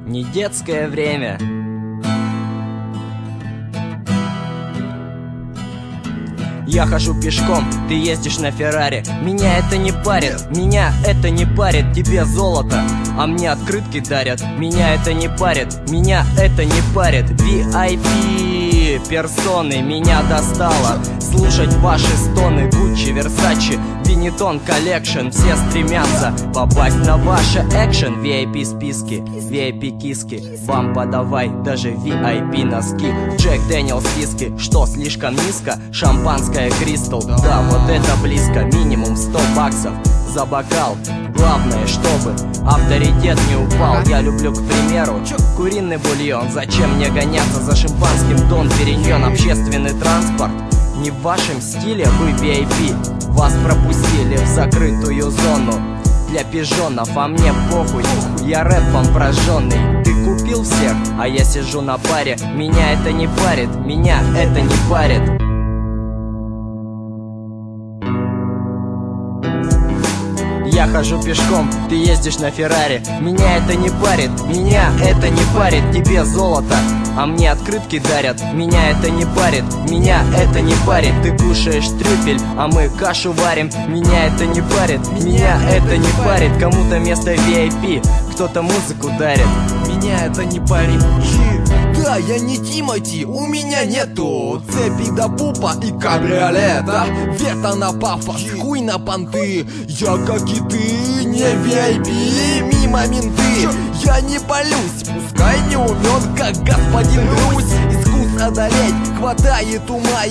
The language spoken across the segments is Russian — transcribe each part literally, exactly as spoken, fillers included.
не детское время. Я хожу пешком, ты ездишь на Феррари. Меня это не парит, меня это не парит. Тебе золото, а мне открытки дарят. Меня это не парит, меня это не парит. ви ай пи персоны, меня достало слушать ваши стоны. Гуччи, Версачи, Винитон коллекшн. Все стремятся попасть на ваше экшен. ви ай пи списки, ви ай пи киски. Вам подавай даже ви ай пи носки. Джек Дэниелс виски, что слишком низко? Шампанское Кристал, да, вот это близко. Минимум сто баксов за бокал. Главное, чтобы авторитет не упал. Я люблю, к примеру, куриный бульон. Зачем мне гоняться за шампанским? Дон Периньон. Общественный транспорт не в вашем стиле, вы ви ай пи. Вас пропустили в закрытую зону для пижонов, а мне похуй, я рэпом прожженный. Ты купил всех, а я сижу на паре. Меня это не парит, меня это не парит. Я хожу пешком, ты ездишь на Феррари. Меня это не парит, меня это не парит. Тебе золото, а мне открытки дарят. Меня это не парит, меня это не парит. Ты кушаешь трюфель, а мы кашу варим. Меня это не парит, меня это не парит. Кому-то место ви ай пи, кто-то музыку дарит. Меня это не парит. Да, я не Тимати, у меня нету цепи до пупа и кабриолета. Вето на пафос, хуй на понты. Я, как и ты, не ви ай пи, мимо менты. Я не палюсь, пускай не умен, как господин Русь. Искус одолеть, хватает ума.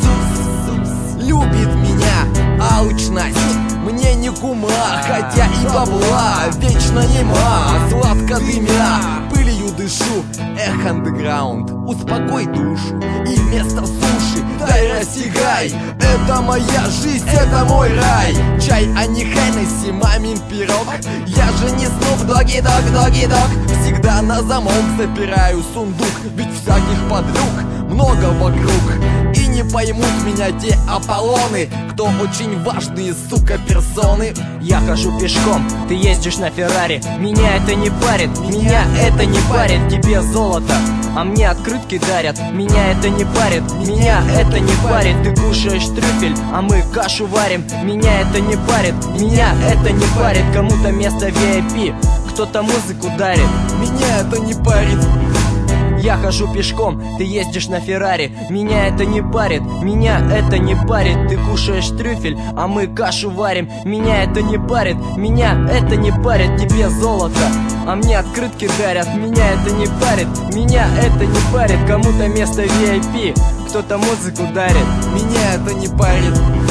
Иисус любит меня, алчность мне не кума, хотя и бабла вечно нема. Сладко дымя, пылью дышу, эх, андеграунд, успокой душу. И вместо суши дай растягай. Это моя жизнь, это мой рай. Чай, а не Хеннесси, мамин пирог. Я же не Снуп Доги Дог, Доги Дог. Всегда на замок запираю сундук, ведь всяких подлюк много вокруг. И не поймут меня те Аполлоны, кто очень важные, сука, персоны. Я хожу пешком, ты ездишь на Феррари. Меня это не парит, меня это не парит. Тебе золото, а мне открытки дарят. Меня это не парит, меня это не парит. Ты кушаешь трюфель, а мы кашу варим. Меня это не парит, меня это не парит. Кому-то место ви ай пи, кто-то музыку дарит. Меня это не парит. Я хожу пешком, ты ездишь на Феррари. Меня это не парит, меня это не парит. Ты кушаешь трюфель, а мы кашу варим. Меня это не парит, меня это не парит. Тебе золото, а мне открытки дарят. Меня это не парит, меня это не парит. Кому-то место ви ай пи, кто-то музыку дарит. Меня это не парит.